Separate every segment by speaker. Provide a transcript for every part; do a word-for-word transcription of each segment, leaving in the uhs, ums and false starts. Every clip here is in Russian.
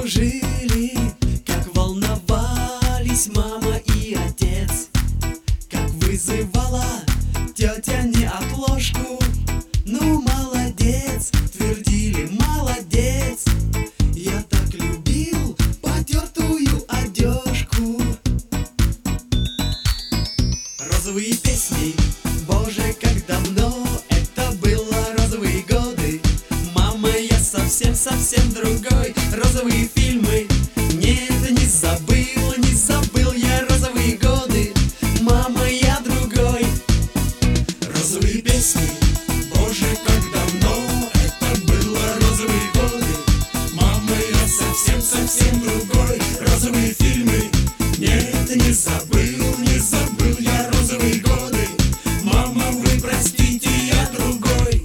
Speaker 1: дружили, как волновались мама и отец, как вызывала тетя неотложку. Ну, молодец, твердили, молодец. Я так любил потертую одежку. Розовые песни, боже, как давно это было, розовые годы. Мама, я совсем-совсем другой. Розовые фильмы, нет, не забыл, не забыл я розовые годы. Мама, я другой. Розовые песни, боже, как давно это было, розовые годы. Мама, я совсем-совсем другой. Розовые фильмы, нет, не забыл, не забыл я розовые годы. Мама, вы простите, я другой.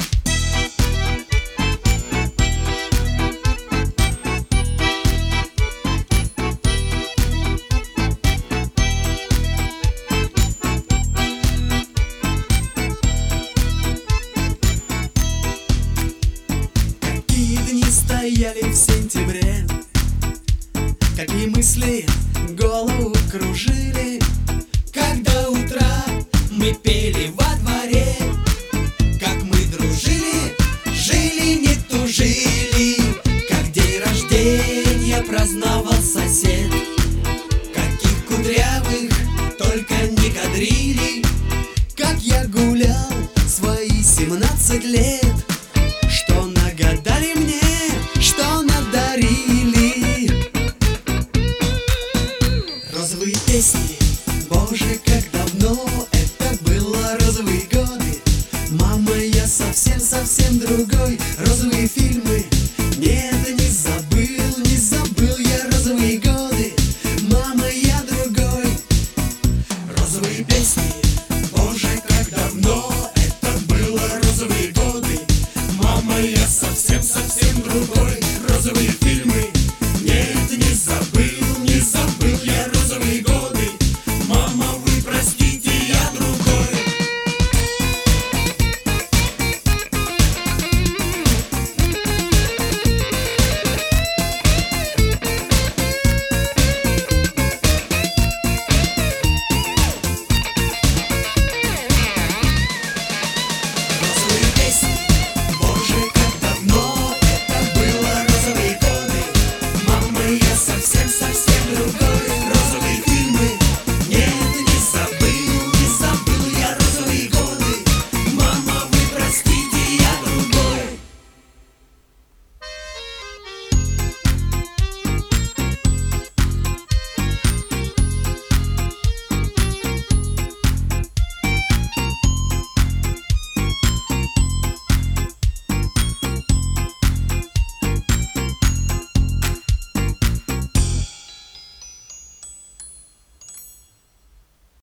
Speaker 1: Какие дни стояли в сентябре, какие мысли голову кружили, когда утра мы пели во дворе, как мы дружили, жили, не тужили, как день рождения праздновал сосед, каких кудрявых только не кадрили, как я гулял свои семнадцать лет. Что нагадали мне, что надарили. Розовые песни, боже, как давно это было, розовые годы. Мама, я совсем-совсем другой. Розовые фильмы, нет, не забыл, не забыл я розовые годы. Мама, я другой. Розовые песни, боже, как давно это было, розовые годы. Мама, я совсем-совсем другой.